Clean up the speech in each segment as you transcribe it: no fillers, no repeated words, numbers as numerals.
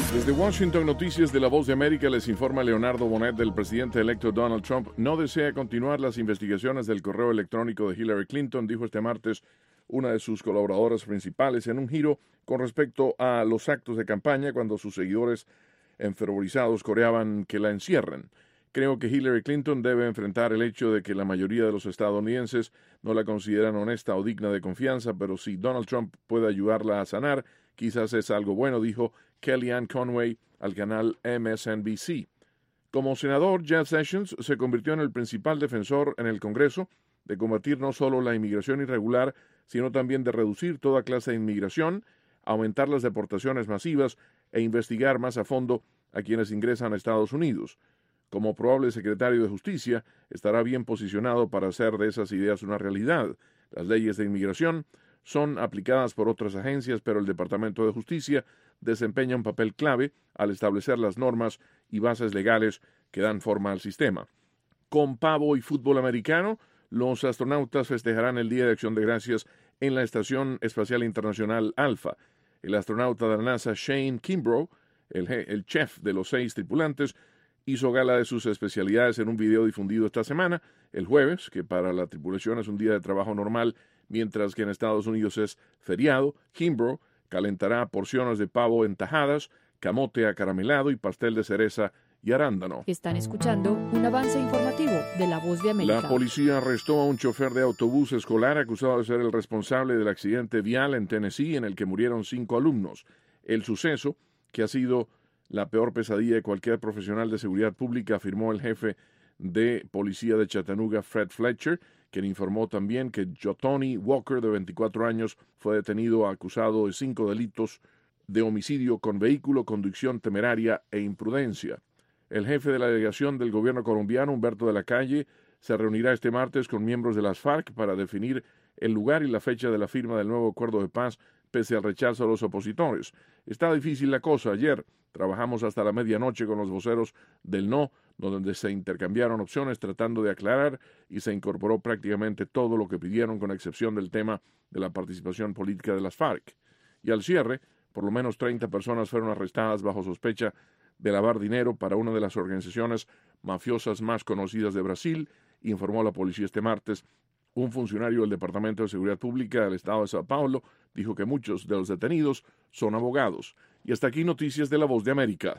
Desde Washington, Noticias de La Voz de América, les informa Leonardo Bonet. El presidente electo Donald Trump no desea continuar las investigaciones del correo electrónico de Hillary Clinton, dijo este martes una de sus colaboradoras principales en un giro con respecto a los actos de campaña cuando sus seguidores enfervorizados coreaban que la encierren. Creo que Hillary Clinton debe enfrentar el hecho de que la mayoría de los estadounidenses no la consideran honesta o digna de confianza, pero si Donald Trump puede ayudarla a sanar, quizás es algo bueno, dijo Kellyanne Conway al canal MSNBC. Como senador, Jeff Sessions se convirtió en el principal defensor en el Congreso de combatir no solo la inmigración irregular, sino también de reducir toda clase de inmigración, aumentar las deportaciones masivas e investigar más a fondo a quienes ingresan a Estados Unidos. Como probable secretario de Justicia, estará bien posicionado para hacer de esas ideas una realidad. Las leyes de inmigración son aplicadas por otras agencias, pero el Departamento de Justicia desempeña un papel clave al establecer las normas y bases legales que dan forma al sistema. Con pavo y fútbol americano, los astronautas festejarán el Día de Acción de Gracias en la Estación Espacial Internacional Alpha. El astronauta de la NASA Shane Kimbrough, el chef de los 6 tripulantes, hizo gala de sus especialidades en un video difundido esta semana, el jueves, que para la tripulación es un día de trabajo normal, mientras que en Estados Unidos es feriado. Kimbrough calentará porciones de pavo en tajadas, camote acaramelado y pastel de cereza y arándano. Están escuchando un avance informativo de La Voz de América. La policía arrestó a un chofer de autobús escolar acusado de ser el responsable del accidente vial en Tennessee en el que murieron 5 alumnos. El suceso, que ha sido la peor pesadilla de cualquier profesional de seguridad pública, afirmó el jefe de policía de Chattanooga, Fred Fletcher, quien informó también que Jotony Walker, de 24 años, fue detenido acusado de 5 delitos de homicidio con vehículo, conducción temeraria e imprudencia. El jefe de la delegación del gobierno colombiano, Humberto de la Calle, se reunirá este martes con miembros de las FARC para definir el lugar y la fecha de la firma del nuevo acuerdo de paz, pese al rechazo de los opositores. Está difícil la cosa. Ayer trabajamos hasta la medianoche con los voceros del no, donde se intercambiaron opciones tratando de aclarar y se incorporó prácticamente todo lo que pidieron, con excepción del tema de la participación política de las FARC. Y al cierre, por lo menos 30 personas fueron arrestadas bajo sospecha de lavar dinero para una de las organizaciones mafiosas más conocidas de Brasil, informó la policía este martes. Un funcionario del Departamento de Seguridad Pública del Estado de Sao Paulo dijo que muchos de los detenidos son abogados. Y hasta aquí Noticias de La Voz de América.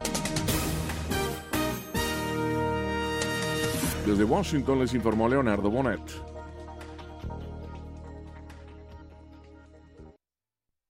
Desde Washington les informó Leonardo Bonet.